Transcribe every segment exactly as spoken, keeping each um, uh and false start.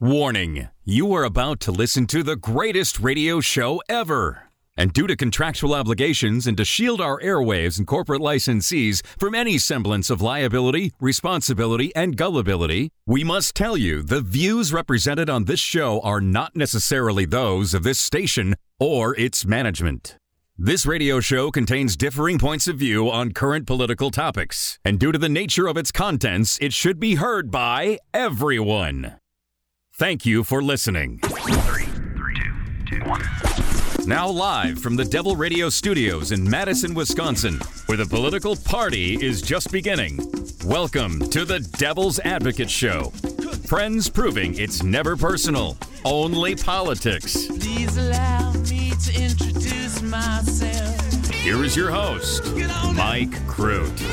Warning, you are about to listen to the greatest radio show ever. And due to contractual obligations and to shield our airwaves and corporate licensees from any semblance of liability, responsibility, and gullibility, we must tell you the views represented on this show are not necessarily those of this station or its management. This radio show contains differing points of view on current political topics, and due to the nature of its contents, it should be heard by everyone. Thank you for listening. Three, three, two, two, one. Now live from the Devil Radio Studios in Madison, Wisconsin, where the political party is just beginning. Welcome to the Devil's Advocate Show. Friends proving it's never personal, only politics. Please allow me to introduce myself. Here is your host, Mike Crute.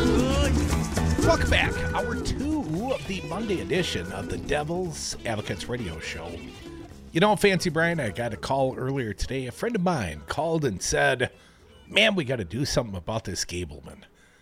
Welcome back. Hour two of the Monday edition of the Devil's Advocates Radio Show. You know, Fancy Brian, I got a call earlier today. A friend of mine called and said, man, we got to do something about this Gableman.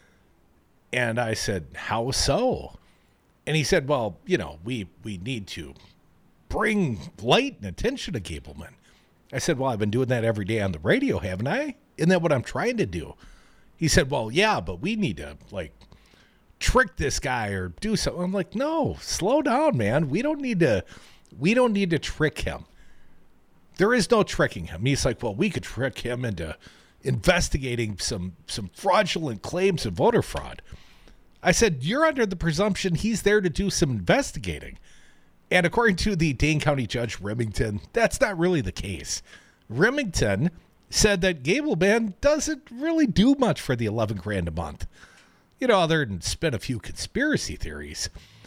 And I said, how so? And he said, well, you know, we, we need to bring light and attention to Gableman. I said, well, I've been doing that every day on the radio, haven't I? Isn't that what I'm trying to do? He said, well, yeah, but we need to, like, trick this guy or do something. I'm like, no, slow down, man. We don't need to, we don't need to trick him. There is no tricking him. He's like, well, we could trick him into investigating some, some fraudulent claims of voter fraud. I said, you're under the presumption he's there to do some investigating. And according to the Dane County Judge Remington, that's not really the case. Remington said that Gableman doesn't really do much for the eleven grand a month. You know, other than spin a few conspiracy theories.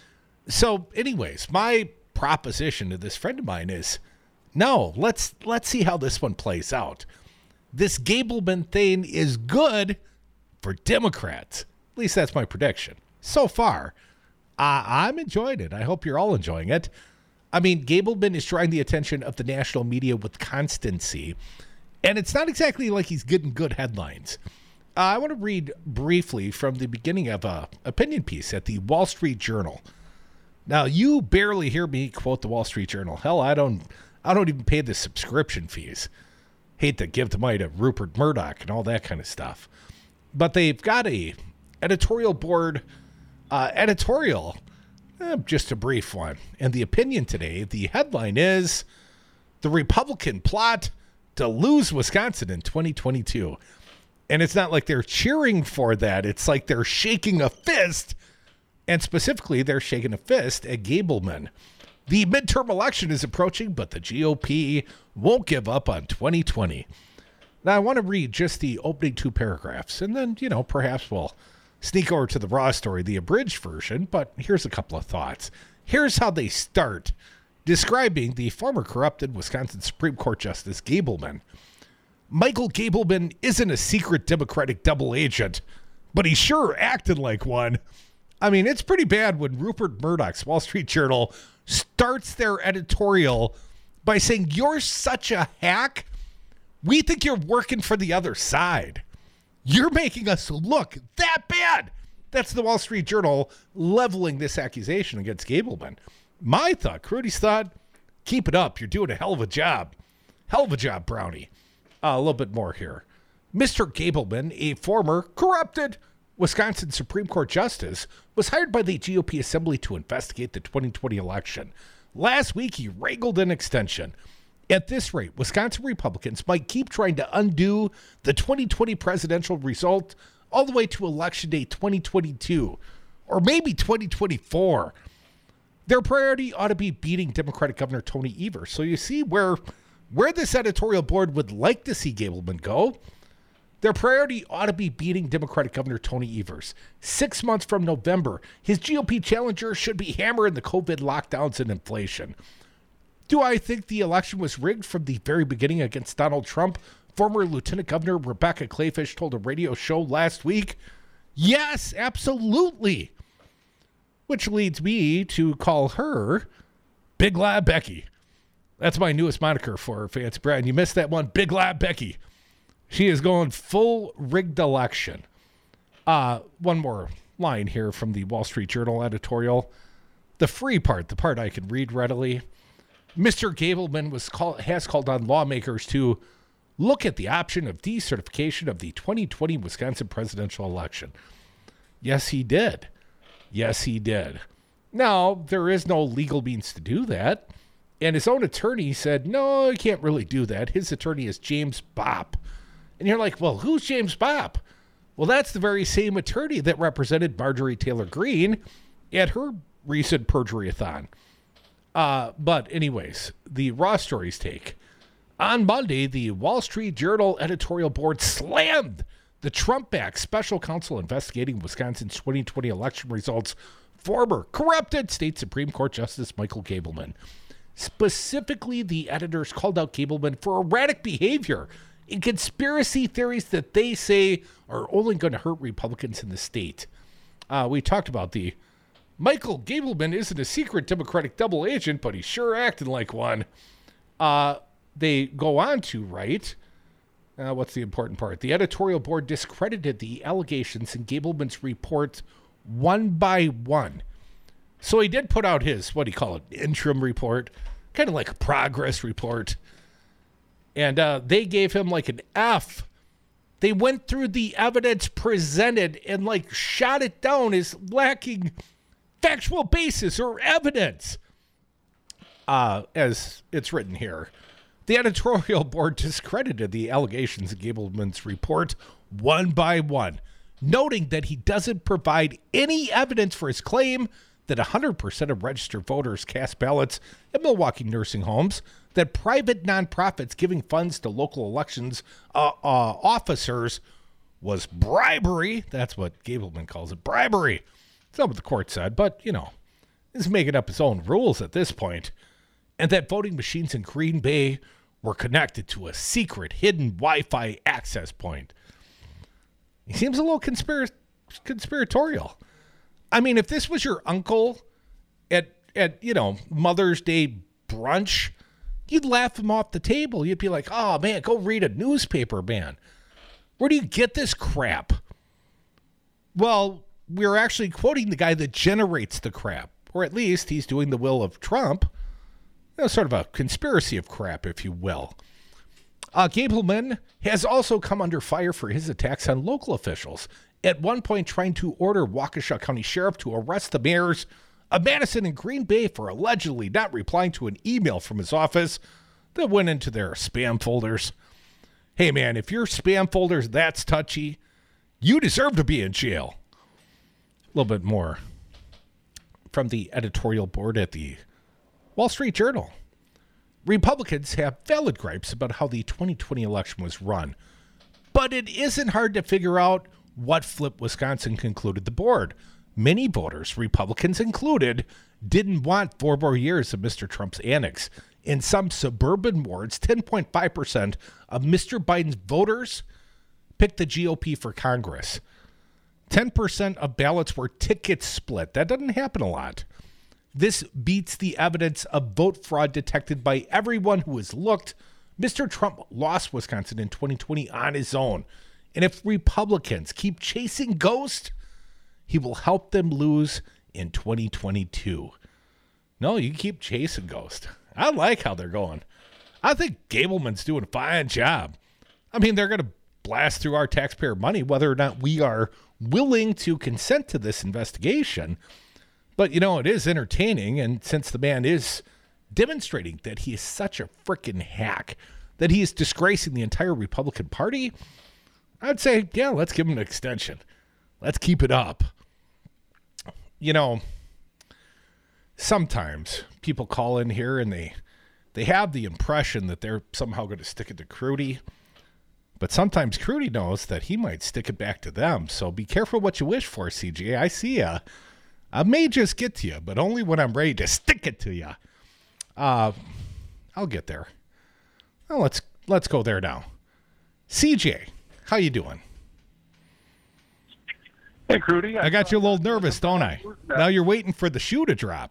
So anyways, my proposition to this friend of mine is, no, let's let's see how this one plays out. This Gableman thing is good for Democrats. At least that's my prediction. So far, uh, I'm enjoying it. I hope you're all enjoying it. I mean, Gableman is drawing the attention of the national media with constancy. And it's not exactly like he's getting good headlines. Uh, I want to read briefly from the beginning of an opinion piece at the Wall Street Journal. Now, you barely hear me quote the Wall Street Journal. Hell, I don't I don't even pay the subscription fees. Hate to give the money to Rupert Murdoch and all that kind of stuff. But they've got a editorial board uh, editorial, eh, just a brief one. And the opinion today, the headline is, The Republican Plot to Lose Wisconsin in twenty twenty-two. And it's not like they're cheering for that. It's like they're shaking a fist. And specifically, they're shaking a fist at Gableman. The midterm election is approaching, but the G O P won't give up on twenty twenty. Now, I want to read just the opening two paragraphs. And then, you know, perhaps we'll sneak over to the raw story, the abridged version. But here's a couple of thoughts. Here's how they start describing the former corrupted Wisconsin Supreme Court Justice Gableman. Michael Gableman isn't a secret Democratic double agent, but he sure acted like one. I mean, it's pretty bad when Rupert Murdoch's Wall Street Journal starts their editorial by saying, you're such a hack. We think you're working for the other side. You're making us look that bad. That's the Wall Street Journal leveling this accusation against Gableman. My thought, Crudy's thought, keep it up. You're doing a hell of a job. Hell of a job, Brownie. Uh, a little bit more here. Mister Gableman, a former corrupted Wisconsin Supreme Court justice, was hired by the G O P Assembly to investigate the twenty twenty election. Last week, he wrangled an extension. At this rate, Wisconsin Republicans might keep trying to undo the twenty twenty presidential result all the way to Election Day twenty twenty-two, or maybe twenty twenty-four. Their priority ought to be beating Democratic Governor Tony Evers. So you see where... Where this editorial board would like to see Gableman go, their priority ought to be beating Democratic Governor Tony Evers. Six months from November, his G O P challenger should be hammering the COVID lockdowns and inflation. Do I think the election was rigged from the very beginning against Donald Trump? Former Lieutenant Governor Rebecca Kleefisch told a radio show last week. Yes, absolutely. Which leads me to call her Big Lab Becky. That's my newest moniker for her, Fancy Brian. You missed that one. Big Lab Becky. She is going full rigged election. Uh, one more line here from the Wall Street Journal editorial. the free part, the part I can read readily. Mister Gableman was call, has called on lawmakers to look at the option of decertification of the twenty twenty Wisconsin presidential election. Yes, he did. Yes, he did. Now, there is no legal means to do that. And his own attorney said, no, you can't really do that. His attorney is James Bopp. And you're like, well, who's James Bopp? Well, that's the very same attorney that represented Marjorie Taylor Greene at her recent perjury-a-thon. Uh, but anyways, the Raw Stories take. On Monday, the Wall Street Journal editorial board slammed the Trump-backed special counsel investigating Wisconsin's twenty twenty election results, former corrupted state Supreme Court Justice Michael Gableman. Specifically, the editors called out Gableman for erratic behavior in conspiracy theories that they say are only going to hurt Republicans in the state. Uh, we talked about the Michael Gableman isn't a secret Democratic double agent, but he's sure acting like one. Uh, they go on to write, uh, what's the important part? The editorial board discredited the allegations in Gableman's report one by one. So he did put out his, what do you call it, interim report, kind of like a progress report. And uh, they gave him like an F. They went through the evidence presented and like shot it down as lacking factual basis or evidence. Uh, as it's written here, the editorial board discredited the allegations in Gableman's report one by one, noting that he doesn't provide any evidence for his claim that one hundred percent of registered voters cast ballots at Milwaukee nursing homes, that private nonprofits giving funds to local elections uh, uh, officers was bribery. That's what Gableman calls it, bribery. It's not what the court said, but, you know, he's making up his own rules at this point. And that voting machines in Green Bay were connected to a secret hidden Wi-Fi access point. He seems a little conspir- conspiratorial. I mean, if this was your uncle at, at, you know, Mother's Day brunch, you'd laugh him off the table. You'd be like, oh, man, go read a newspaper, man. Where do you get this crap? Well, we're actually quoting the guy that generates the crap, or at least he's doing the will of Trump. You know, sort of a conspiracy of crap, if you will. Uh, Gableman has also come under fire for his attacks on local officials, at one point trying to order Waukesha County Sheriff to arrest the mayors of Madison and Green Bay for allegedly not replying to an email from his office that went into their spam folders. Hey, man, if your spam folder's that's touchy, you deserve to be in jail. A little bit more from the editorial board at the Wall Street Journal. Republicans have valid gripes about how the twenty twenty election was run, but it isn't hard to figure out what flipped Wisconsin, concluded the board. Many voters, Republicans included, didn't want four more years of Mister Trump's annex. In some suburban wards, ten point five percent of Mister Biden's voters picked the G O P for Congress. ten percent of ballots were ticket split. That doesn't happen a lot. This beats the evidence of vote fraud detected by everyone who has looked. Mister Trump lost Wisconsin in twenty twenty on his own. And if Republicans keep chasing ghosts, he will help them lose in twenty twenty-two. No, you keep chasing ghosts. I like how they're going. I think Gableman's doing a fine job. I mean, they're going to blast through our taxpayer money, whether or not we are willing to consent to this investigation. But, you know, it is entertaining, and since the man is demonstrating that he is such a freaking hack, that he is disgracing the entire Republican Party, I'd say, yeah, let's give him an extension. Let's keep it up. You know, sometimes people call in here and they they have the impression that they're somehow going to stick it to Crudy, but sometimes Crudy knows that he might stick it back to them. So be careful what you wish for, C J. I see ya. I may just get to you, but only when I'm ready to stick it to you. Uh, I'll get there. Well, let's let's go there now. C J, how you doing? Hey, Crudy. I, I got you a little nervous, don't I? Now you're waiting for the shoe to drop.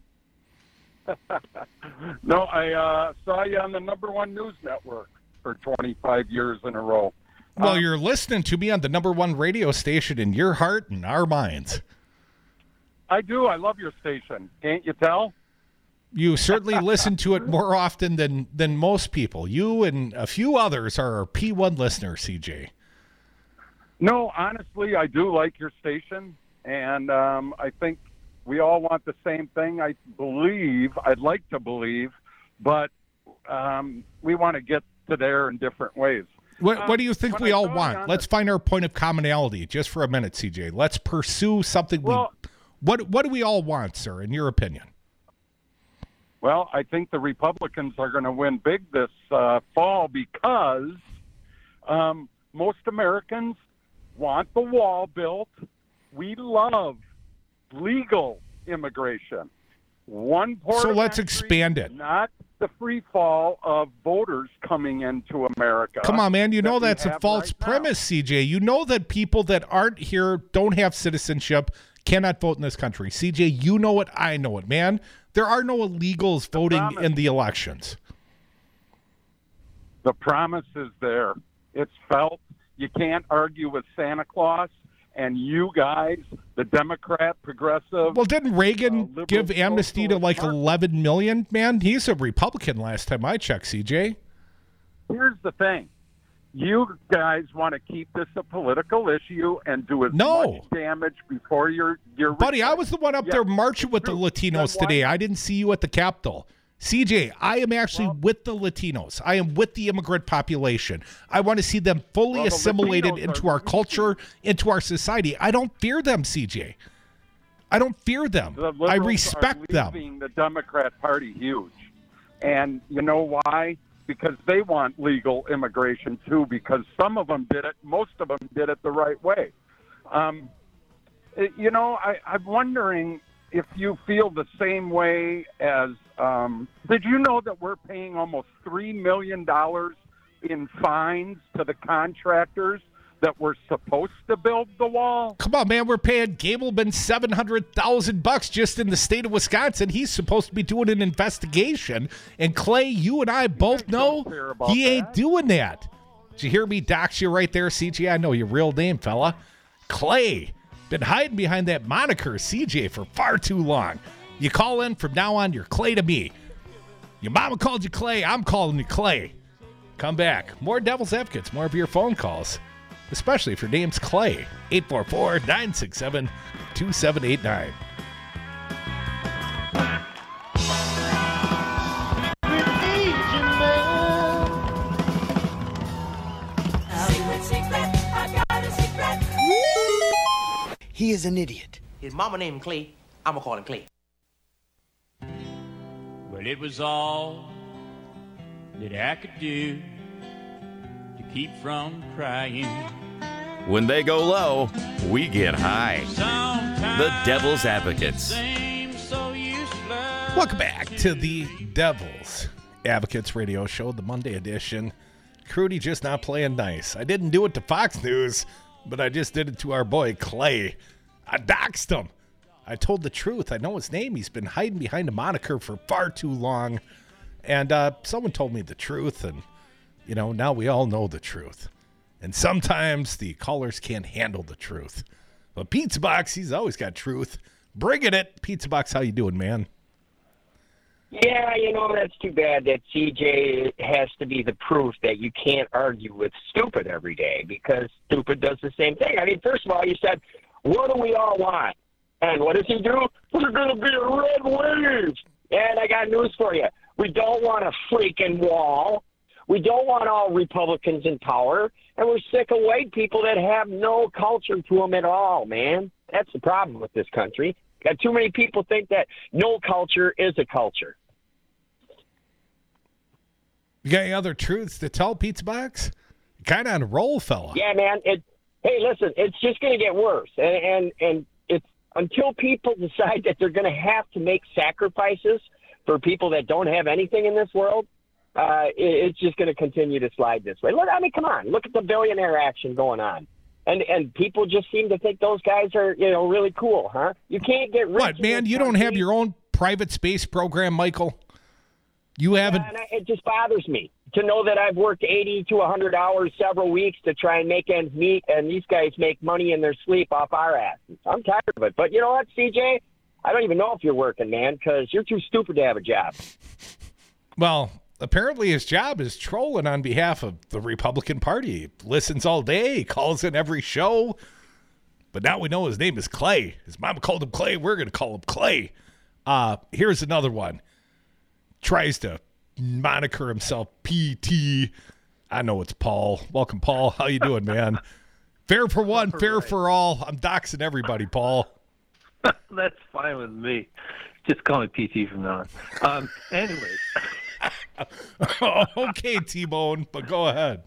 No, I uh, saw you on the number one news network for twenty-five years in a row. Well, uh, you're listening to me on the number one radio station in your heart and our minds. I do. I love your station. Can't you tell? You certainly listen to it more often than, than most people. You and a few others are our P one listeners, C J. No, honestly, I do like your station, and um, I think we all want the same thing. I believe, I'd like to believe, but um, we want to get to there in different ways. What, what do you think When we I all saw want? you on Let's the- find our point of commonality just for a minute, C J. Let's pursue something. Well- we, what what do we all want, sir, in your opinion? Well, I think the Republicans are going to win big this uh, fall because um, most Americans want the wall built. We love legal immigration. One port So of let's entry, expand it. Not the free fall of voters coming into America. Come on, man. You that know we that's a have false right now. premise, C J. You know that people that aren't here, don't have citizenship, cannot vote in this country. C J, you know it. I know it, man. There are no illegals voting promise- in the elections. The promise is there. It's felt. You can't argue with Santa Claus. And you guys, the Democrat, progressive. Well, didn't Reagan Uh, liberal give amnesty to socialist like party. eleven million, man? He's a Republican last time I checked, C J. Here's the thing. You guys want to keep this a political issue and do as No. much damage before you're you're Buddy, I was the one up Yeah, there marching with the true. Latinos Then why- today. I didn't see you at the Capitol. C J, I am actually Well- with the Latinos. I am with the immigrant population. I want to see them fully Well, the assimilated Latinos into are our culture, into our society. I don't fear them, C J. I don't fear them. The I liberals respect are them. leaving the Democrat Party huge. And you know why? Because they want legal immigration too, because some of them did it, most of them did it the right way. Um, it- you know, I, I'm wondering if you feel the same way as, um, did you know that we're paying almost three million dollars in fines to the contractors that were supposed to build the wall? Come on, man. We're paying Gableman seven hundred thousand bucks just in the state of Wisconsin. He's supposed to be doing an investigation. And Clay, you and I both know don't care about he ain't that. doing that. Did you hear me dox you right there, C J? I know your real name, fella. Clay. Been hiding behind that moniker, C J, for far too long. You call in from now on, you're Clay to me. Your mama called you Clay. I'm calling you Clay. Come back. More Devil's Advocates, more of your phone calls, especially if your name's Clay. eight four four, nine six seven, two seven eight nine. He is an idiot. His mama named him Clay. I'm gonna call him Clay. Well, it was all that I could do to keep from crying. When they go low, we get high. Sometimes The Devil's Advocates. seems so useless. Welcome back to the Devil's Advocates Radio Show, the Monday edition. Crudy just not playing nice. I didn't do it to Fox News, but I just did it to our boy Clay. I doxed him. I told the truth. I know his name. He's been hiding behind a moniker for far too long. And uh, someone told me the truth, and, you know, now we all know the truth. And sometimes the callers can't handle the truth. But Pizza Box, he's always got truth. Bringing it. Pizza Box, how you doing, man? Yeah, you know, that's too bad that C J has to be the proof that you can't argue with stupid every day, because stupid does the same thing. I mean, first of all, you said, what do we all want? And what does he do? We're going to be a red wave. And I got news for you. We don't want a freaking wall. We don't want all Republicans in power. And we're sick of white people that have no culture to them at all, man. That's the problem with this country. Got too many people think that no culture is a culture. You got any other truths to tell, Pizza Box? Kind of on a roll, fella. Yeah, man. It. Hey, listen, it's just going to get worse. And, and, and it's until people decide that they're going to have to make sacrifices for people that don't have anything in this world, uh, it, it's just going to continue to slide this way. Look, I mean, come on. Look at the billionaire action going on. And and people just seem to think those guys are, you know, really cool, huh? You can't get rich. What, in man? this You don't have country. your own private space program, Michael? You haven't. Yeah, and I, it just bothers me to know that I've worked eighty to one hundred hours several weeks to try and make ends meet, and these guys make money in their sleep off our asses. I'm tired of it. But you know what, C J? I don't even know if you're working, man, because you're too stupid to have a job. Well, apparently his job is trolling on behalf of the Republican Party. Listens all day, calls in every show. But now we know his name is Clay. His mama called him Clay. We're going to call him Clay. Uh, here's another one. Tries to moniker himself P T. I know it's Paul. Welcome, Paul. How you doing, man? Fair for one, fair right. for all. I'm doxing everybody, Paul. That's fine with me. Just call me P T from now on. Um, anyways. Okay, T-Bone, but go ahead.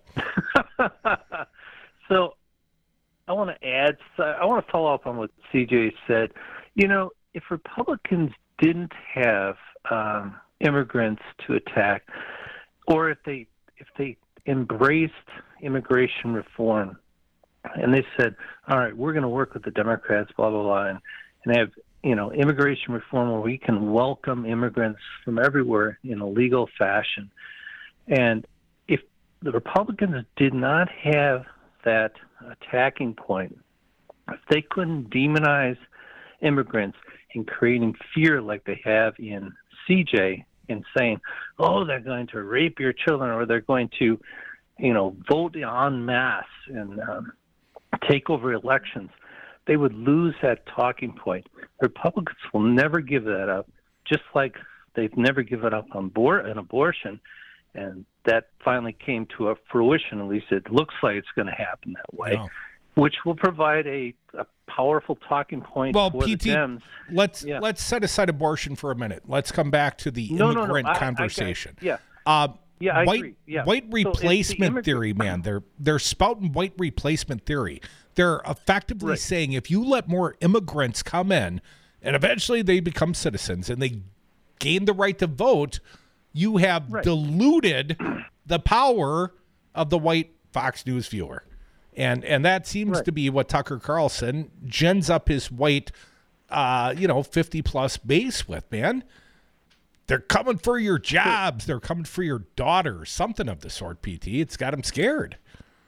So I want to add, I want to follow up on what C J said. You know, if Republicans didn't have um, immigrants to attack, or if they if they embraced immigration reform, and they said, all right, we're going to work with the Democrats, blah, blah, blah, and, and have, you know, immigration reform where we can welcome immigrants from everywhere in a legal fashion. And if the Republicans did not have that attacking point, if they couldn't demonize immigrants and creating fear like they have in C J and saying, oh, they're going to rape your children, or they're going to, you know, vote en masse and um, take over elections, they would lose that talking point. Republicans will never give that up, just like they've never given up on abor- an abortion. And that finally came to a fruition. At least it looks like it's going to happen that way, wow. which will provide a, a powerful talking point well, for P T, the Dems. Let's, yeah. let's set aside abortion for a minute. Let's come back to the no, immigrant no, no. I, conversation. I, I, yeah. Uh, Yeah, I white, agree. Yeah. White replacement so theory, man. They're they're spouting white replacement theory. They're effectively right. saying if you let more immigrants come in, and eventually they become citizens and they gain the right to vote, you have right. diluted the power of the white Fox News viewer. And and that seems right. to be what Tucker Carlson gins up his white, uh, you know, fifty plus base with, man. They're coming for your jobs. They're coming for your daughters. Something of the sort, P T. It's got them scared.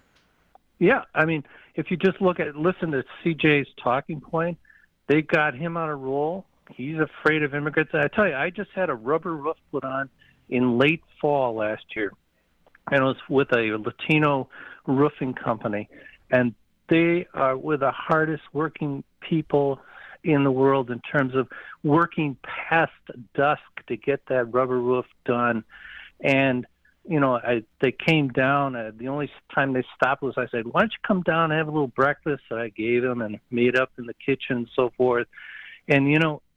Yeah, I mean, if you just look at, listen to C J's talking point, they got him on a roll. He's afraid of immigrants. I tell you, I just had a rubber roof put on in late fall last year, and it was with a Latino roofing company, and they are with the hardest working people in the world in terms of working past dusk to get that rubber roof done. And, you know, I, they came down. Uh, the only time they stopped was I said, why don't you come down and have a little breakfast that I gave them and made up in the kitchen and so forth. And, you know,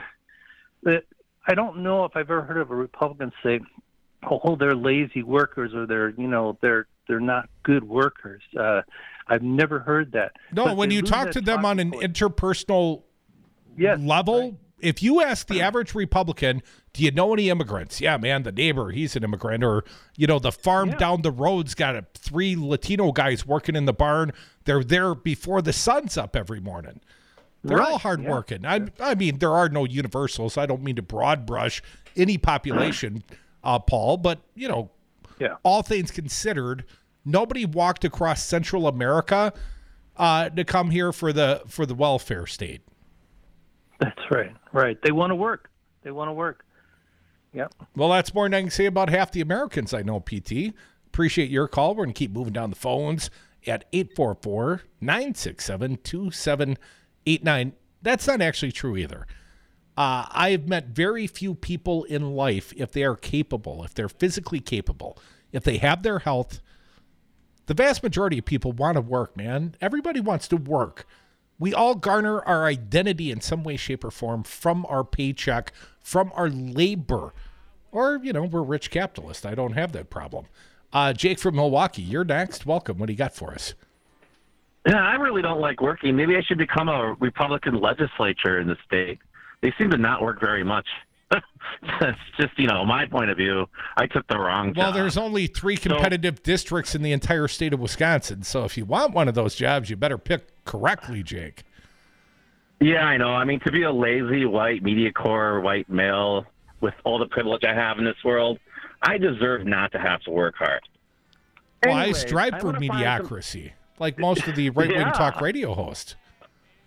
uh, I don't know if I've ever heard of a Republican say, oh, they're lazy workers, or they're, you know, they're they're not good workers. Uh, I've never heard that. No, but when you talk to them on an point. interpersonal yes, level, right. if you ask the average Republican, do you know any immigrants? Yeah, man, the neighbor, he's an immigrant. Or, you know, the farm yeah. down the road's got a, three Latino guys working in the barn. They're there before the sun's up every morning. They're right. all hardworking. Yeah. I, I mean, there are no universals. I don't mean to broad brush any population, uh, Paul, but, you know, yeah. all things considered, nobody walked across Central America uh, to come here for the for the welfare state. That's right. Right. They want to work. They want to work. Yep. Well, that's more than I can say about half the Americans I know, P T. Appreciate your call. We're going to keep moving down the phones at eight four four, nine six seven, two seven eight nine. That's not actually true either. Uh, I've met very few people in life, if they are capable, if they're physically capable, if they have their health. The vast majority of people want to work, man. Everybody wants to work. We all garner our identity in some way, shape, or form from our paycheck, from our labor. Or, you know, we're rich capitalists. I don't have that problem. Uh, Jake from Milwaukee, you're next. Welcome. What do you got for us? Yeah, I really don't like working. Maybe I should become a Republican legislature in the state. They seem to not work very much. That's just, you know, my point of view. I took the wrong well, job. Well, there's only three competitive so, districts in the entire state of Wisconsin. So if you want one of those jobs, you better pick correctly, Jake. Yeah, I know. I mean, to be a lazy white media corps white male with all the privilege I have in this world, I deserve not to have to work hard. Well, Anyways, I strive I for mediocrity, some... like most of the right-wing yeah. talk radio hosts.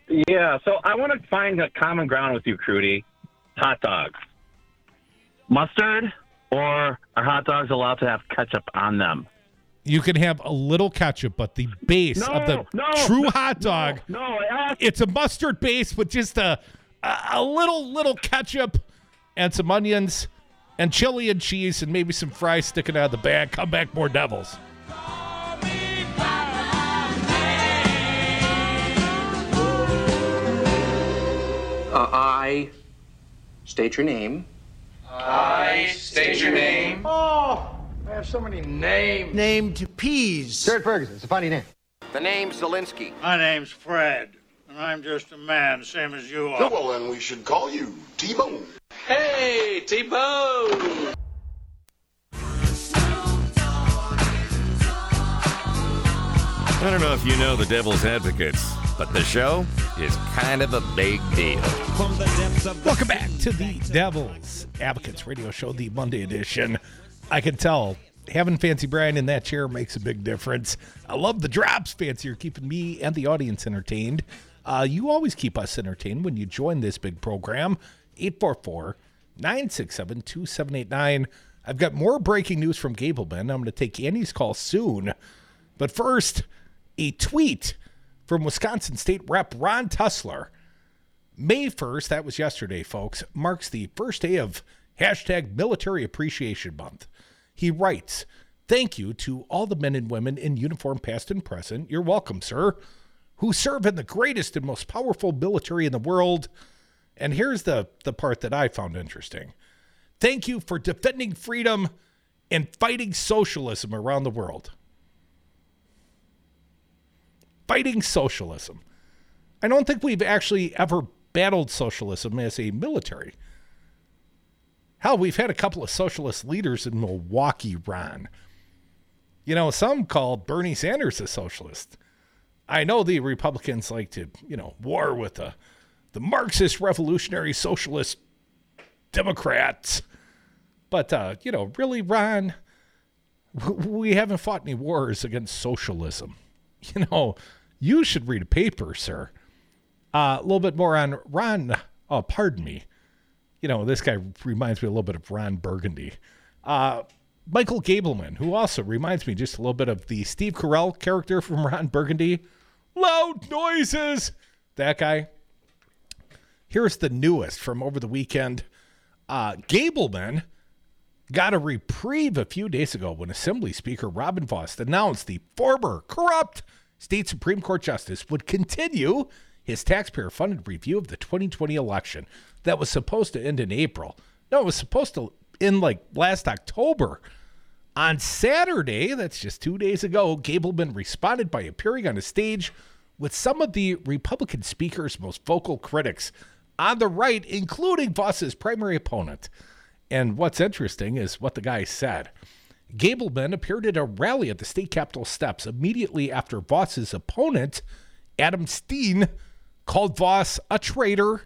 Yeah, so I want to find a common ground with you, Crudy. Hot dogs. Mustard, or are hot dogs allowed to have ketchup on them? You can have a little ketchup, but the base No, of the no, true no, hot dog, No, no I asked- it's a mustard base with just a, a a little little ketchup and some onions and chili and cheese and maybe some fries sticking out of the bag. Come back, more Devils. Uh, I state your name. I state your name. Oh, I have so many names. Named Peas. Stuart Ferguson. It's a funny name. The name's Zelensky. My name's Fred, and I'm just a man, same as you are. Well, then we should call you T-Bone. Hey, T-Bone. I don't know if you know the Devil's Advocates, but the show is kind of a big deal. Welcome back to the Devil's Advocates Radio Show, the Monday edition. I can tell having Fancy Brian in that chair makes a big difference. I love the drops, Fancy. You're keeping me and the audience entertained. Uh, you always keep us entertained when you join this big program. eight four four, nine six seven, two seven eight nine. I've got more breaking news from Gableman. I'm going to take Andy's call soon. But first, a tweet from Wisconsin State Rep Ron Tussler. May first, that was yesterday, folks, marks the first day of hashtag Military Appreciation Month. He writes, "Thank you to all the men and women in uniform, past and present. You're welcome, sir, who serve in the greatest and most powerful military in the world." And here's the, the part that I found interesting. "Thank you for defending freedom and fighting socialism around the world." Fighting socialism. I don't think we've actually ever battled socialism as a military. Hell, we've had a couple of socialist leaders in Milwaukee, Ron. You know, some call Bernie Sanders a socialist. I know the Republicans like to, you know, war with the, the Marxist revolutionary socialist Democrats. But, uh, you know, really, Ron, we haven't fought any wars against socialism. You know, you should read a paper, sir. Uh, a little bit more on Ron. Oh, pardon me. You know, this guy reminds me a little bit of Ron Burgundy. Uh, Michael Gableman, who also reminds me just a little bit of the Steve Carell character from Ron Burgundy. Loud noises. That guy. Here's the newest from over the weekend. Uh, Gableman got a reprieve a few days ago when Assembly Speaker Robin Vos announced the former corrupt state Supreme Court justice would continue his taxpayer-funded review of the twenty twenty election that was supposed to end in April. No, it was supposed to end like last October. On Saturday, that's just two days ago, Gableman responded by appearing on a stage with some of the Republican speaker's most vocal critics on the right, including Vos's primary opponent. And what's interesting is what the guy said. Gableman appeared at a rally at the state capitol steps immediately after Vos's opponent, Adam Steen, called Vos a traitor.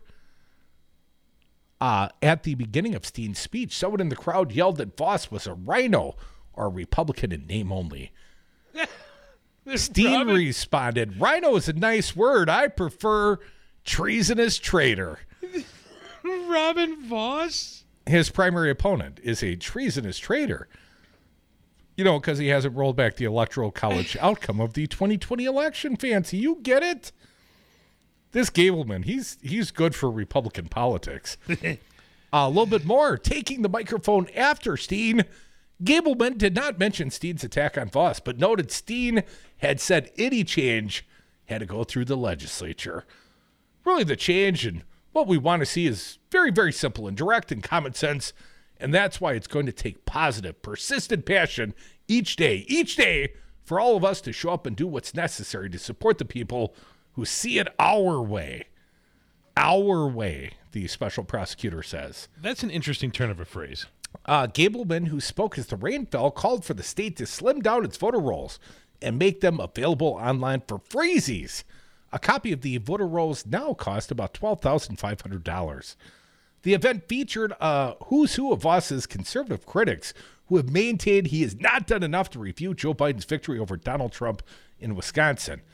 Uh, at the beginning of Steen's speech, someone in the crowd yelled that Vos was a rhino or a Republican in name only. Steen Robin. responded, "Rhino is a nice word. I prefer treasonous traitor." Robin Vos? His primary opponent is a treasonous traitor. You know, because he hasn't rolled back the electoral college outcome of the twenty twenty election, Fancy. You get it? This Gableman, he's he's good for Republican politics. uh, a little bit more. Taking the microphone after Steen, Gableman did not mention Steen's attack on Vos, but noted Steen had said any change had to go through the legislature. Really, the change and what we want to see is very, very simple and direct and common sense. And that's why it's going to take positive, persistent passion each day, each day for all of us to show up and do what's necessary to support the people who see it our way. Our way, the special prosecutor says. That's an interesting turn of a phrase. Uh, Gableman, who spoke as the rain fell, called for the state to slim down its voter rolls and make them available online for freezies. A copy of the voter rolls now cost about twelve thousand five hundred dollars. The event featured a who's who of Vos's conservative critics who have maintained he has not done enough to refute Joe Biden's victory over Donald Trump in Wisconsin.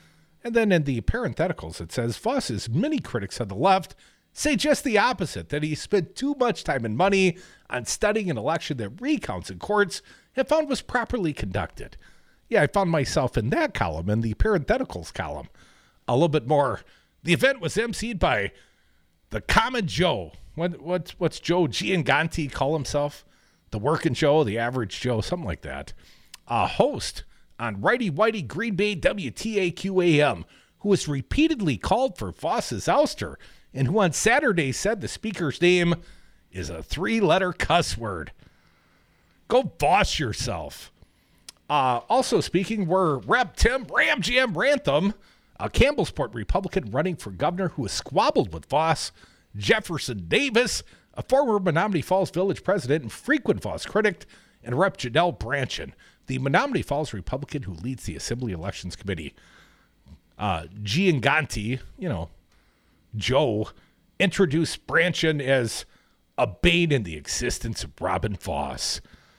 And then in the parentheticals, it says, Voss's many critics on the left say just the opposite, that he spent too much time and money on studying an election that recounts in courts have found was properly conducted. Yeah, I found myself in that column, in the parentheticals column. A little bit more. The event was emceed by the common Joe. What, what's, what's Joe Gianganti call himself? The working Joe, the average Joe, something like that. A host on Righty Whitey Green Bay W T A Q A M, who has repeatedly called for Voss's ouster, and who on Saturday said the speaker's name is a three-letter cuss word. Go Voss yourself. Uh, also speaking were Rep Tim Ram Jam Rantham, a Campbellsport Republican running for governor who has squabbled with Voss, Jefferson Davis, a former Menominee Falls Village president and frequent Voss critic, and Rep Janelle Branchen, the Menominee Falls Republican who leads the Assembly Elections Committee. Uh, Gianganti, you know, Joe, introduced Branchen as a bane in the existence of Robin Voss.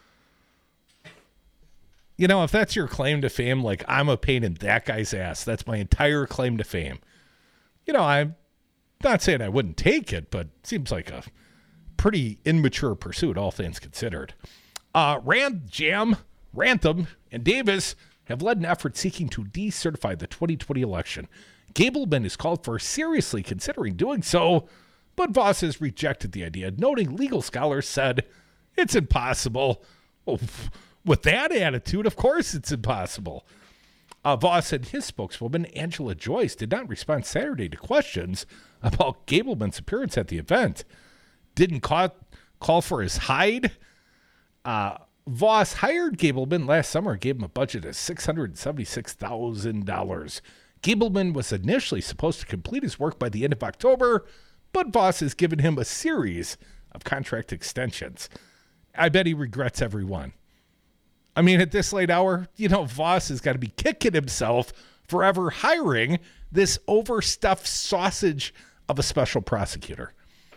You know, if that's your claim to fame, like I'm a pain in that guy's ass, that's my entire claim to fame. You know, I'm not saying I wouldn't take it, but it seems like a pretty immature pursuit, all things considered. Uh, Rand Jam, Rantham, and Davis have led an effort seeking to decertify the twenty twenty election. Gableman is called for seriously considering doing so, but Voss has rejected the idea, noting legal scholars said it's impossible. Oh, with that attitude, of course it's impossible. Uh, Voss and his spokeswoman, Angela Joyce, did not respond Saturday to questions about Gableman's appearance at the event. Didn't call, call for his hide. Uh, Voss hired Gableman last summer and gave him a budget of six hundred seventy-six thousand dollars. Gableman was initially supposed to complete his work by the end of October, but Voss has given him a series of contract extensions. I bet he regrets every one. I mean, at this late hour, you know, Voss has got to be kicking himself for ever hiring this overstuffed sausage of a special prosecutor.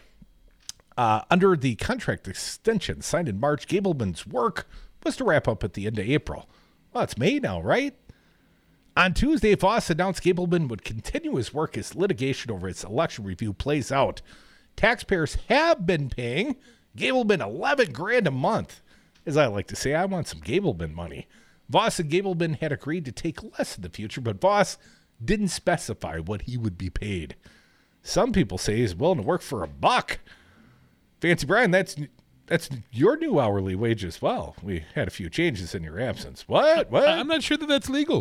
Uh, under the contract extension signed in March, Gableman's work was to wrap up at the end of April. Well, it's May now, right? On Tuesday, Voss announced Gableman would continue his work as litigation over its election review plays out. Taxpayers have been paying Gableman eleven grand a month. As I like to say, I want some Gableman money. Voss and Gableman had agreed to take less in the future, but Voss didn't specify what he would be paid. Some people say he's willing to work for a buck. Fancy Brian, that's that's your new hourly wage as well. We had a few changes in your absence. What? What? I'm not sure that that's legal.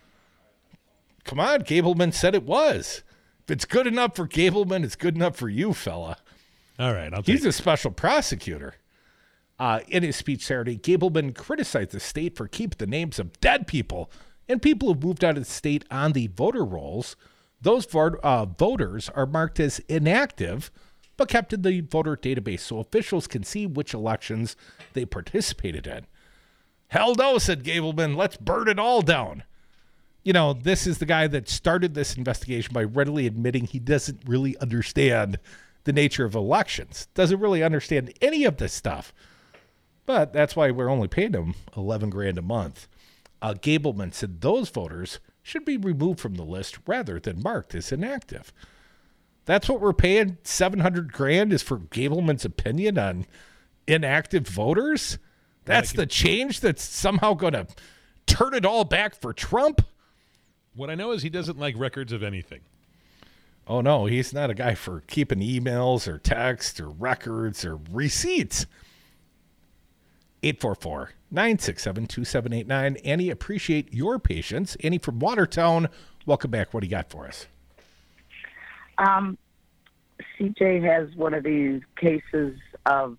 Come on, Gableman said it was. If it's good enough for Gableman, it's good enough for you, fella. All right, I'll take He's a special prosecutor. Uh, in his speech Saturday, Gableman criticized the state for keeping the names of dead people and people who moved out of the state on the voter rolls. Those vote, uh, voters are marked as inactive, but kept in the voter database so officials can see which elections they participated in. Hell no, said Gableman. Let's burn it all down. You know, this is the guy that started this investigation by readily admitting he doesn't really understand the nature of elections, doesn't really understand any of this stuff. But that's why we're only paying him eleven grand a month. Uh, Gableman said those voters should be removed from the list rather than marked as inactive. That's what we're paying seven hundred grand is for Gableman's opinion on inactive voters? That's the change that's somehow going to turn it all back for Trump? What I know is he doesn't like records of anything. Oh, no, he's not a guy for keeping emails or texts or records or receipts. eight four four, nine six seven, two seven eight nine. Annie, appreciate your patience. Annie from Watertown, welcome back. What do you got for us? Um, C J has one of these cases of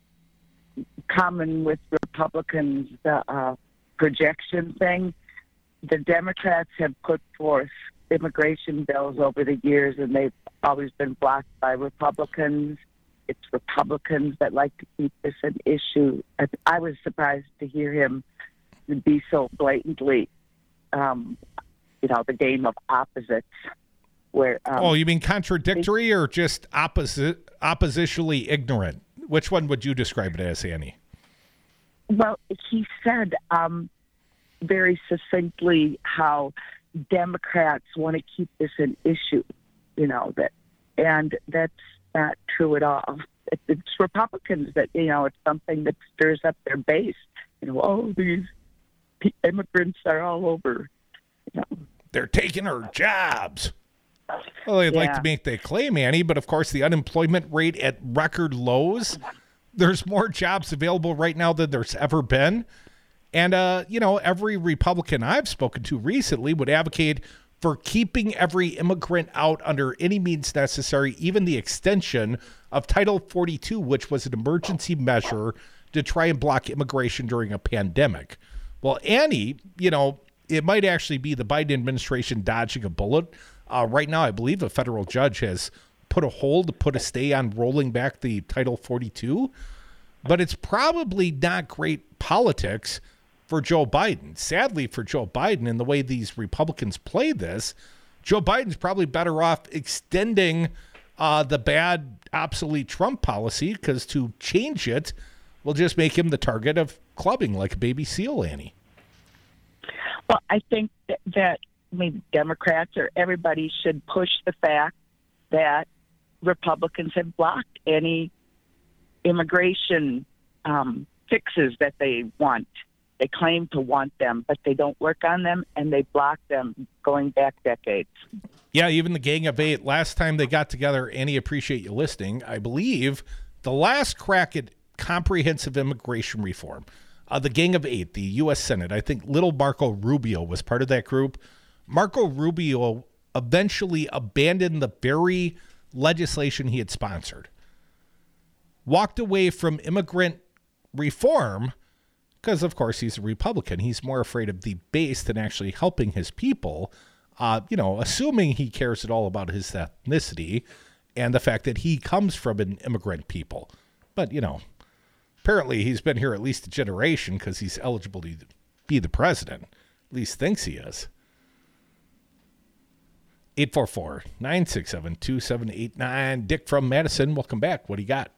common with Republicans, the uh, projection thing. The Democrats have put forth immigration bills over the years, and they've always been blocked by Republicans. It's Republicans that like to keep this an issue. I, I was surprised to hear him be so blatantly, um, you know, the game of opposites. Where um, oh, you mean contradictory or just opposite, oppositionally ignorant? Which one would you describe it as, Annie? Well, he said um, very succinctly how Democrats want to keep this an issue, you know, that, and that's not true at all. It's Republicans that, you know, it's something that stirs up their base. You know, oh, these immigrants are all over. You know. They're taking our jobs. Well, they'd Yeah. like to make that claim, Annie, but of course the unemployment rate at record lows. There's more jobs available right now than there's ever been. And, uh, you know, every Republican I've spoken to recently would advocate for keeping every immigrant out under any means necessary, even the extension of Title forty-two, which was an emergency measure to try and block immigration during a pandemic. Well, Annie, you know, it might actually be the Biden administration dodging a bullet. Uh, right now, I believe a federal judge has put a hold, put a stay on rolling back the Title forty-two. But it's probably not great politics for Joe Biden. Sadly for Joe Biden, in the way these Republicans play this, Joe Biden's probably better off extending uh, the bad, obsolete Trump policy, because to change it will just make him the target of clubbing like a baby seal, Annie. Well, I think that, that maybe Democrats or everybody should push the fact that Republicans have blocked any immigration um, fixes that they want. They claim to want them, but they don't work on them, and they block them going back decades. Yeah, even the Gang of Eight, last time they got together, Annie, appreciate you listening, I believe the last crack at comprehensive immigration reform, uh, the Gang of Eight, the U S Senate, I think little Marco Rubio was part of that group. Marco Rubio eventually abandoned the very legislation he had sponsored, walked away from immigrant reform, because, of course, he's a Republican. He's more afraid of the base than actually helping his people, uh, you know, assuming he cares at all about his ethnicity and the fact that he comes from an immigrant people. But, you know, apparently he's been here at least a generation because he's eligible to be the president. At least thinks he is. eight four four, nine six seven, two seven eight nine. Dick from Madison, welcome back. What do you got?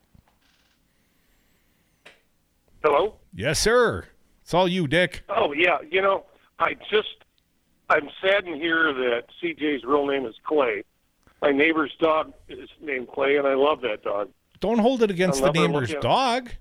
Hello? Yes, sir. It's all you, Dick. Oh, yeah. You know, I just, I'm saddened here that C J's real name is Clay. My neighbor's dog is named Clay, and I love that dog. Don't hold it against I'll the never neighbor's look at- dog.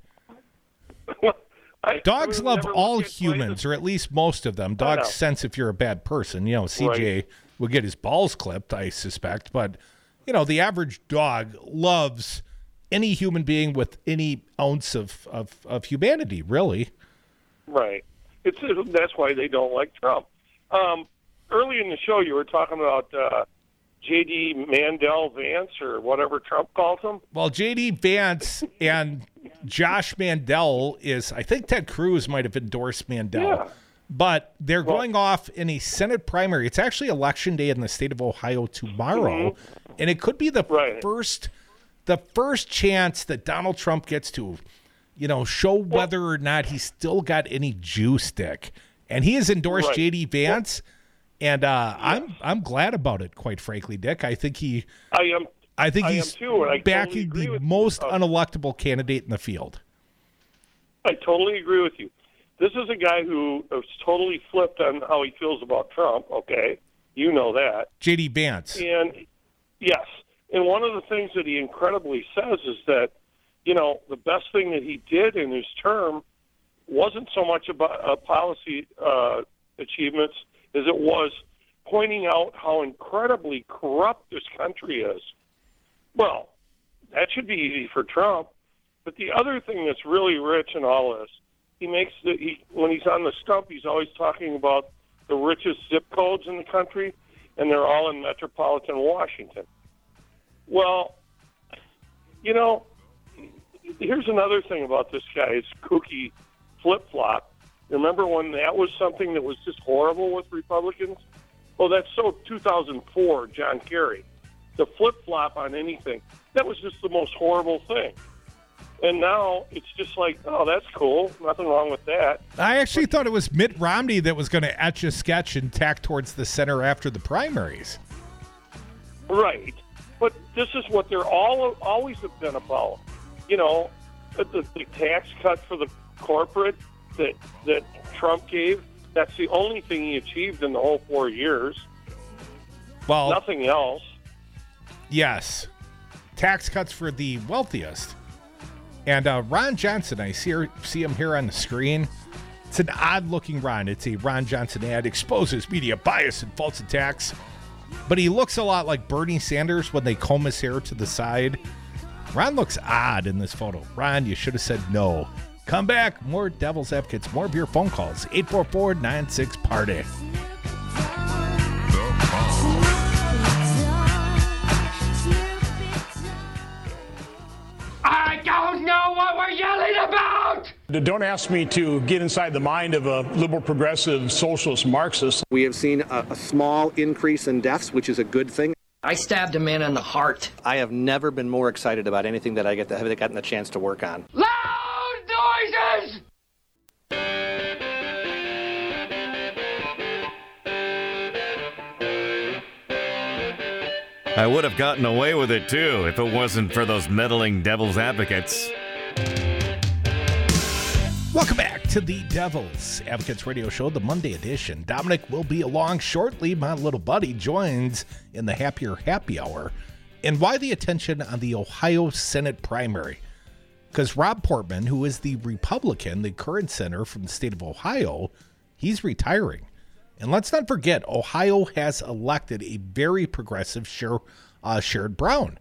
I- Dogs I love never all look at Clay humans, or at least most of them. I Dogs know. sense if you're a bad person. You know, C J Right. would get his balls clipped, I suspect. But, you know, the average dog loves any human being with any ounce of, of, of humanity, really. Right. It's that's why they don't like Trump. Um, early in the show, you were talking about uh, J D Mandel Vance or whatever Trump calls him. Well, J D Vance and Josh Mandel is, I think Ted Cruz might have endorsed Mandel. Yeah. But they're going off in a Senate primary. It's actually election day in the state of Ohio tomorrow. Mm-hmm. And it could be the Right. first the first chance that Donald Trump gets to, you know, show whether or not he's still got any juice, Dick. And he has endorsed Right. J D Vance. And uh, I'm I'm glad about it, quite frankly, Dick. I think he I am. I think I am he's too, and I totally backing agree the with you. most Uh, unelectable candidate in the field. I totally agree with you. This is a guy who is totally flipped on how he feels about Trump. Okay, you know that. J D Vance. And yes, and one of the things that he incredibly says is that, you know, the best thing that he did in his term wasn't so much about uh, policy uh, achievements as it was pointing out how incredibly corrupt this country is. Well, that should be easy for Trump. But the other thing that's really rich in all this, he makes the he when he's on the stump, he's always talking about the richest zip codes in the country, and they're all in metropolitan Washington. Well, you know, here's another thing about this guy's kooky flip-flop. Remember when that was something that was just horrible with Republicans? Oh, that's so two thousand four, John Kerry. The flip-flop on anything. That was just the most horrible thing. And now it's just like, oh, that's cool. Nothing wrong with that. I actually thought it was Mitt Romney that was going to etch a sketch and tack towards the center after the primaries. Right. But this is what they're all always have been about. You know, the, the tax cut for the corporate that that Trump gave, That's the only thing he achieved in the whole four years. Well, nothing else. Yes. Tax cuts for the wealthiest. And uh, Ron Johnson, I see, her, see him here on the screen. It's an odd-looking Ron. It's a Ron Johnson ad. Exposes media bias and false attacks. But he looks a lot like Bernie Sanders when they comb his hair to the side. Ron looks odd in this photo. Ron, you should have said no. Come back. More Devil's Advocates. More of your phone calls. eight four four, nine six, party. I don't know what we're yelling about! Don't ask me to get inside the mind of a liberal, progressive, socialist, Marxist. We have seen a, a small increase in deaths, which is a good thing. I stabbed a man in the heart. I have never been more excited about anything that I get to have gotten the chance to work on. Loud noises! I would have gotten away with it, too, if it wasn't for those meddling Devil's Advocates. Welcome back to the Devil's Advocates Radio Show, the Monday edition. Dominic will be along shortly. My little buddy joins in the Happier Happy Hour. And why the attention on the Ohio Senate primary? Because Rob Portman, who is the Republican, the current senator from the state of Ohio, he's retiring. And let's not forget, Ohio has elected a very progressive Sher- uh, Sherrod Brown.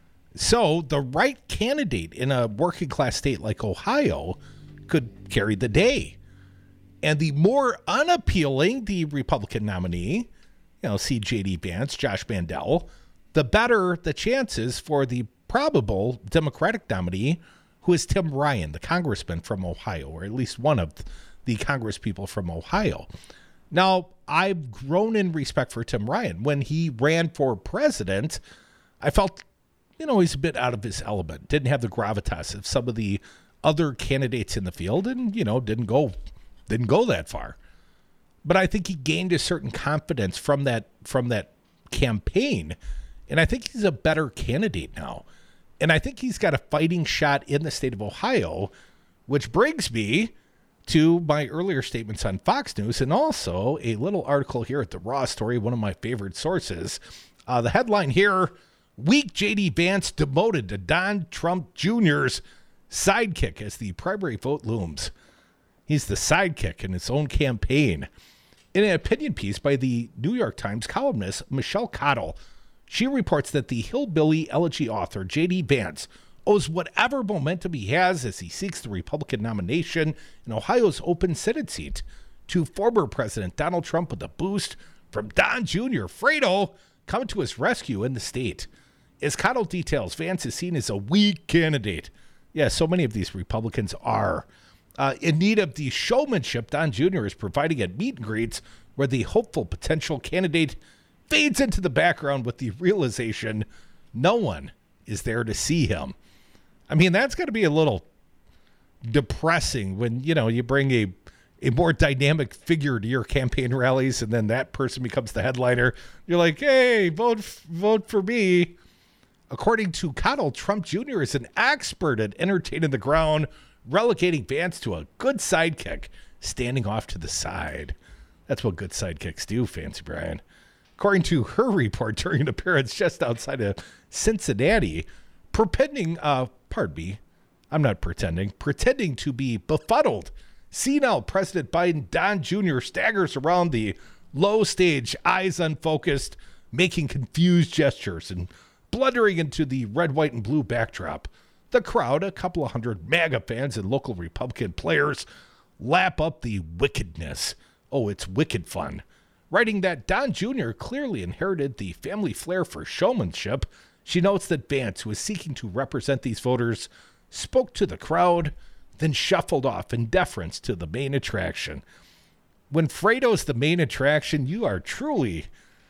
So the right candidate in a working class state like Ohio could carry the day. And the more unappealing the Republican nominee, you know, see J D Vance, Josh Mandel, the better the chances for the probable Democratic nominee, who is Tim Ryan, the congressman from Ohio, or at least one of the congresspeople from Ohio. Now, I've grown in respect for Tim Ryan. When he ran for president, I felt, you know, he's a bit out of his element. Didn't have the gravitas of some of the other candidates in the field, and, you know, didn't go didn't go that far. But I think he gained a certain confidence from that from that campaign, and I think he's a better candidate now. And I think he's got a fighting shot in the state of Ohio, which brings me to my earlier statements on Fox News, and also a little article here at the Raw Story, one of my favorite sources. Uh, the headline here, weak J D Vance demoted to Don Trump Junior's sidekick as the primary vote looms. He's the sidekick in his own campaign. In an opinion piece by the New York Times columnist Michelle Cottle, she reports that the hillbilly elegy author J D Vance owes whatever momentum he has as he seeks the Republican nomination in Ohio's open Senate seat to former President Donald Trump with a boost from Don Junior Fredo coming to his rescue in the state. As Cottle details, Vance is seen as a weak candidate. Yeah, so many of these Republicans are. Uh, in need of the showmanship Don Junior is providing at meet and greets, where the hopeful potential candidate fades into the background with the realization no one is there to see him. I mean, that's got to be a little depressing when, you know, you bring a, a more dynamic figure to your campaign rallies and then that person becomes the headliner. You're like, hey, vote vote for me. According to Cottle, Trump Junior is an expert at entertaining the ground, relegating Vance to a good sidekick, standing off to the side. That's what good sidekicks do, Fancy Brian. According to her report during an appearance just outside of Cincinnati, pretending, uh, pardon me, I'm not pretending, pretending to be befuddled, senile President Biden, Don Junior staggers around the low stage, eyes unfocused, making confused gestures and blundering into the red, white, and blue backdrop. The crowd, a couple of hundred MAGA fans and local Republican players, lap up the wickedness. Oh, it's wicked fun. Writing that Don Junior clearly inherited the family flair for showmanship, she notes that Vance, who is seeking to represent these voters, spoke to the crowd, then shuffled off in deference to the main attraction. When Fredo's the main attraction, you are truly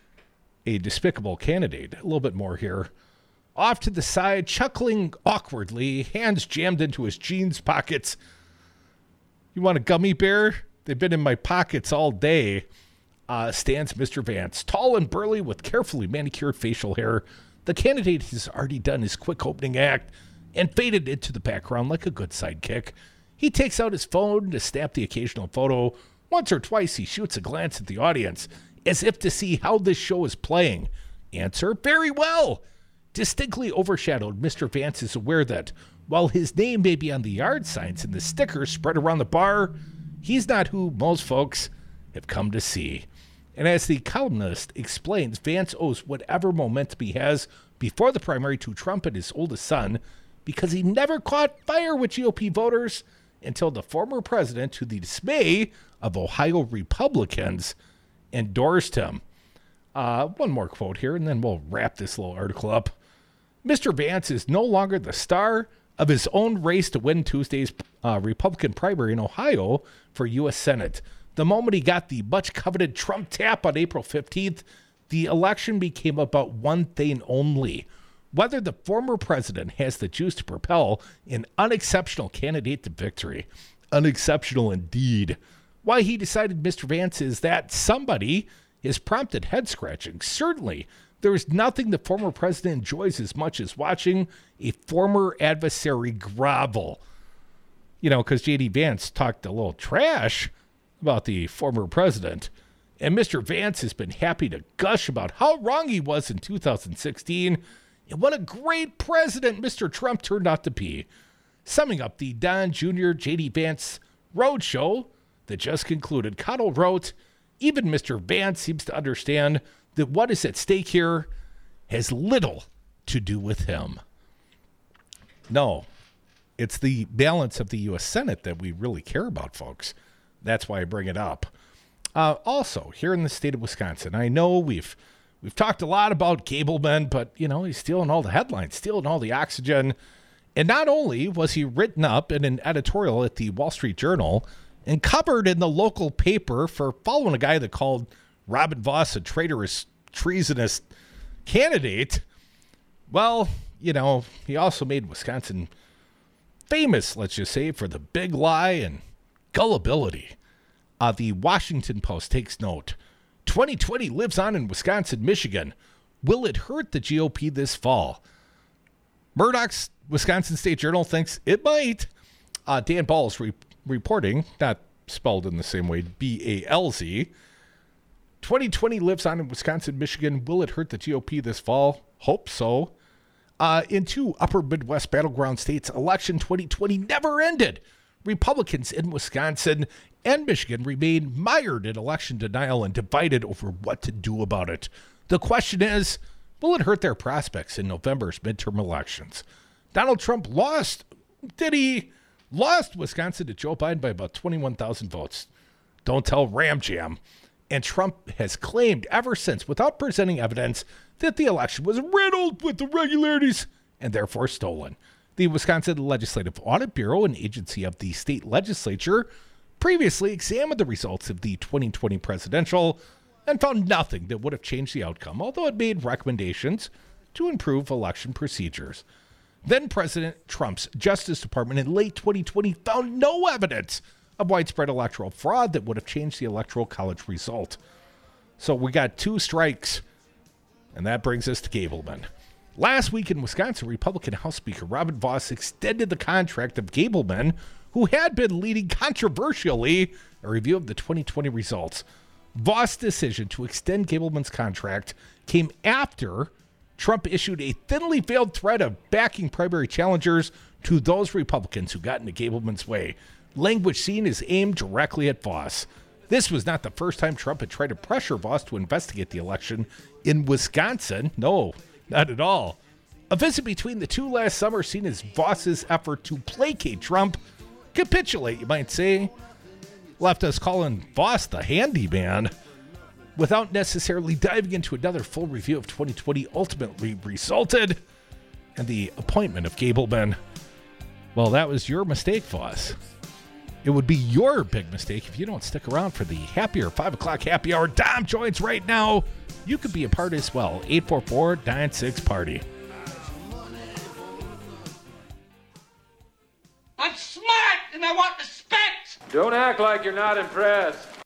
a despicable candidate. A little bit more here. Off to the side, chuckling awkwardly, hands jammed into his jeans pockets. You want a gummy bear? They've been in my pockets all day. Uh, stands Mister Vance, tall and burly with carefully manicured facial hair. The candidate has already done his quick opening act and faded into the background like a good sidekick. He takes out his phone to snap the occasional photo, Once or twice he shoots a glance at the audience, as if to see how this show is playing. Answer, very well. Distinctly overshadowed, Mister Vance is aware that while his name may be on the yard signs and the stickers spread around the bar, he's not who most folks have come to see. And as the columnist explains, Vance owes whatever momentum he has before the primary to Trump and his oldest son, because he never caught fire with G O P voters until the former president, to the dismay of Ohio Republicans, endorsed him. Uh, one more quote here, and then we'll wrap this little article up. Mister Vance is no longer the star of his own race to win Tuesday's uh, Republican primary in Ohio for U S Senate. The moment he got the much-coveted Trump tap on April fifteenth, the election became about one thing only: whether the former president has the juice to propel an unexceptional candidate to victory. Unexceptional indeed. Why he decided Mister Vance is that somebody has prompted head-scratching. Certainly, there is nothing the former president enjoys as much as watching a former adversary grovel. You know, because J D. Vance talked a little trash about the former president, and Mister Vance has been happy to gush about how wrong he was in two thousand sixteen and what a great president Mister Trump turned out to be. Summing up the Don Junior J D. Vance Roadshow that just concluded, Cottle wrote, even Mister Vance seems to understand that what is at stake here has little to do with him. No, it's the balance of the U S Senate that we really care about, folks. That's why I bring it up. Uh, also, here in the state of Wisconsin, I know we've we've talked a lot about Gableman, but, you know, he's stealing all the headlines, stealing all the oxygen. And not only was he written up in an editorial at the Wall Street Journal and covered in the local paper for following a guy that called Robin Vos a traitorous, treasonous candidate, well, you know, he also made Wisconsin famous, let's just say, for the big lie and gullibility. Uh, the Washington Post takes note. twenty twenty lives on in Wisconsin, Michigan. Will it hurt the G O P this fall? Murdoch's Wisconsin State Journal thinks it might. Uh, Dan Ball's re- reporting, not spelled in the same way, B A L Z. twenty twenty lives on in Wisconsin, Michigan. Will it hurt the G O P this fall? Hope so. Uh, in two upper Midwest battleground states, election twenty twenty never ended. Republicans in Wisconsin and Michigan remain mired in election denial and divided over what to do about it. The question is, will it hurt their prospects in November's midterm elections? Donald Trump lost, did he? Lost Wisconsin to Joe Biden by about twenty-one thousand votes. Don't tell Ram Jam. And Trump has claimed ever since, without presenting evidence, that the election was riddled with irregularities and therefore stolen. The Wisconsin Legislative Audit Bureau, an agency of the state legislature, previously examined the results of the twenty twenty presidential and found nothing that would have changed the outcome, although it made recommendations to improve election procedures. Then President Trump's Justice Department in late twenty twenty found no evidence of widespread electoral fraud that would have changed the Electoral College result. So we got two strikes, and that brings us to Gableman. Last week in Wisconsin, Republican House Speaker Robin Vos extended the contract of Gableman, who had been leading controversially a review of the twenty twenty results. Vos' decision to extend Gableman's contract came after Trump issued a thinly veiled threat of backing primary challengers to those Republicans who got into Gableman's way. Language seen is aimed directly at Vos. This was not the first time Trump had tried to pressure Vos to investigate the election in Wisconsin. No, not at all. A visit between the two last summer seen as Vos's effort to placate Trump, capitulate, you might say, left us calling Vos the handyman. Without necessarily diving into another full review of twenty twenty, ultimately resulted in the appointment of Gableman. Well, that was your mistake, Vos. It would be your big mistake if you don't stick around for the happier five o'clock happy hour. Dom joins right now. You could be a part as well. eight four four, nine six, party. I'm smart and I want respect. Don't act like you're not impressed.